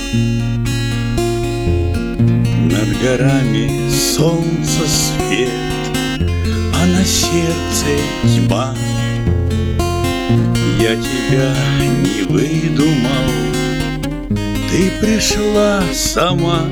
Над горами солнца свет, а на сердце тьма. Я тебя не выдумал, ты пришла сама.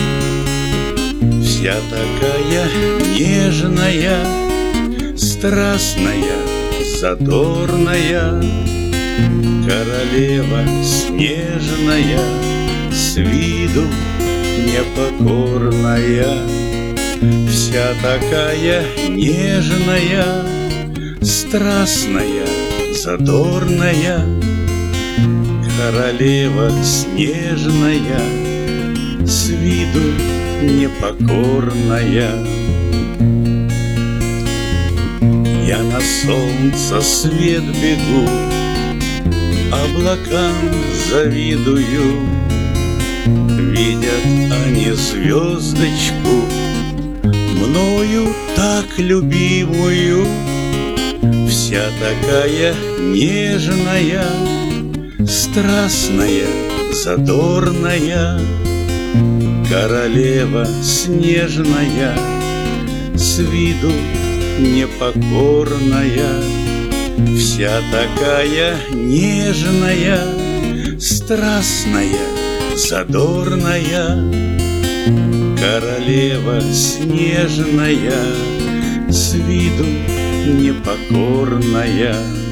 Вся такая нежная, страстная, задорная, королева снежная, с виду непокорная. Вся такая нежная, страстная, задорная, королева снежная, с виду непокорная. Я на солнце свет бегу, облакам завидую. Видят они звездочку, мною так любимую. Вся такая нежная, страстная, задорная, королева снежная, с виду непокорная. Вся такая нежная, страстная, задорная, королева снежная, с виду непокорная.